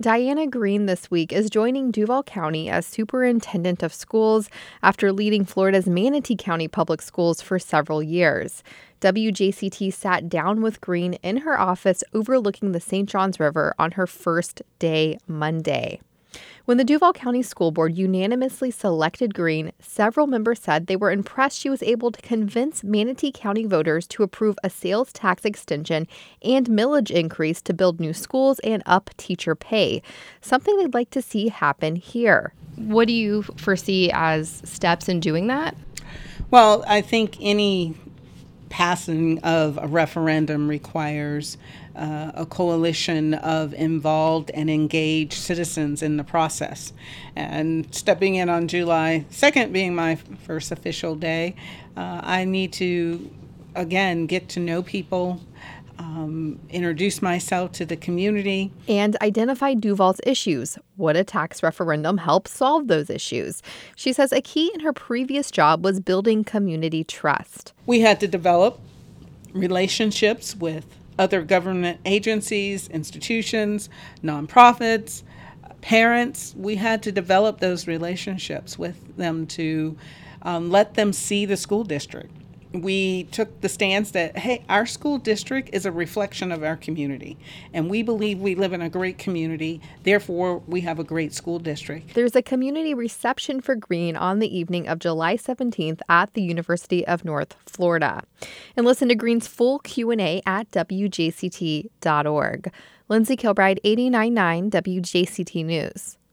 Diana Green this week is joining Duval County as superintendent of schools after leading Florida's Manatee County Public Schools for several years. WJCT sat down with Green in her office overlooking the St. Johns River on her first day Monday. When the Duval County School Board unanimously selected Green, several members said they were impressed she was able to convince Manatee County voters to approve a sales tax extension and millage increase to build new schools and up teacher pay, something they'd like to see happen here. What do you foresee as steps in doing that? Well, I think any passing of a referendum requires a coalition of involved and engaged citizens in the process. And stepping in on July 2nd being my first official day, I need to, again, get to know people, introduce myself to the community. And identify Duval's issues. Would a tax referendum help solve those issues? She says a key in her previous job was building community trust. We had to develop relationships with other government agencies, institutions, nonprofits, parents. We had to develop those relationships with them to let them see the school district. We took the stance that, hey, our school district is a reflection of our community, and we believe we live in a great community. Therefore, we have a great school district. There's a community reception for Green on the evening of July 17th at the University of North Florida. And listen to Green's full Q&A at WJCT.org. Lindsay Kilbride, 89.9 WJCT News.